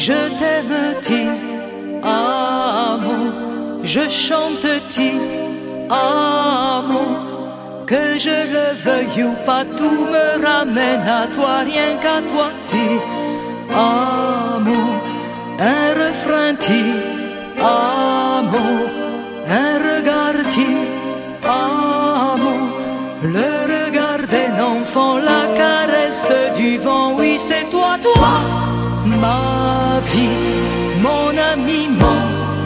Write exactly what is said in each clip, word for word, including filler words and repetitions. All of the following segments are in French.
je t'aime ti amo, je chante ti amo, que je le veuille ou pas, tout me ramène à toi, rien qu'à toi ti amo, un refrain ti amo, un regard ti amo, le regard d'un enfant, la caresse du vent, oui c'est toi, toi, ma vie, mon ami, mon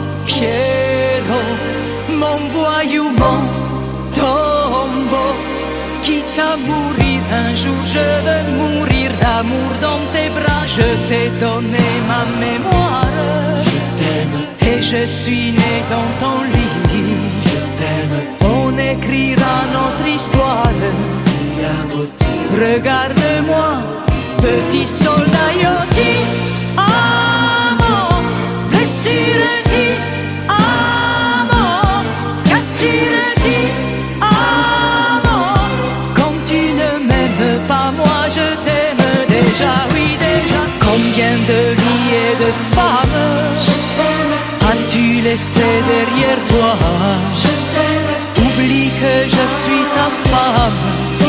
Piero, mon voyou, mon tombeau. Quitte à mourir un jour, je veux mourir d'amour dans tes bras. Je t'ai donné ma mémoire, je t'aime, et je suis né dans ton lit. je t'aime, on écrira notre histoire. ti amo, ti Regarde-moi, petit soldat, io ti amo, blessure ti amo, cassure ti amo. Comme tu ne m'aimes pas, moi je t'aime déjà, oui déjà. Combien de lits et de femmes as-tu laissé derrière toi? Oublie que je suis ta femme.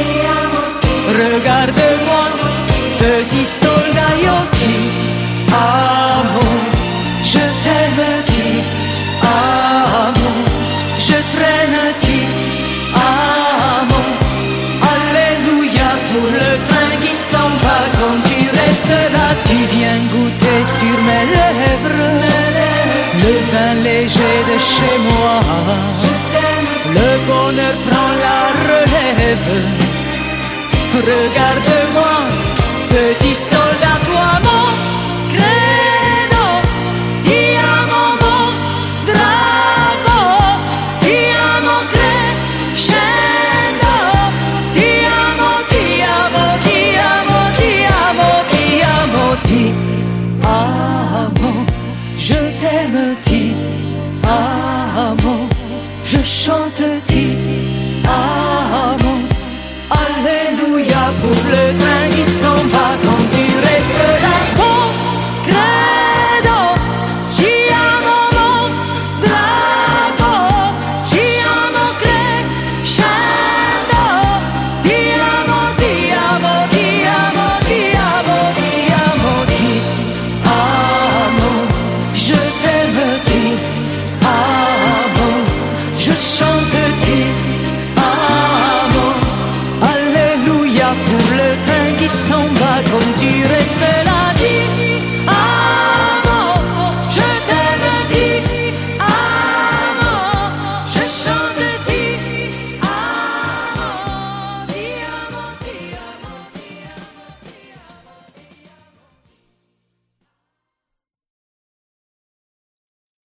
Regarde-moi, petit soldat, io ti amo, je t'aime ti amo, je traîne ti amo. Alléluia pour le train qui s'en va, quand tu restes là, tu viens goûter sur mes lèvres le vin léger de chez moi. Le bonheur prend la relève. Regarde-moi, petit soldat, toi mon credo, ti amo mon drago, ti amo crescendo, ti amo, ti amo, ti amo, ti amo, ti amo, ti amo, je t'aime ti amo, je chante ti amo. Alléluia pour le train qui s'en va, quand tu restes là. Mon credo, ti amo mon drago, ti amo crescendo, ti amo, ti amo, ti amo, ti amo, ti amo, ti amo, je t'aime ti amo, je chante ti amo. Alléluia pour le train qui s'en va.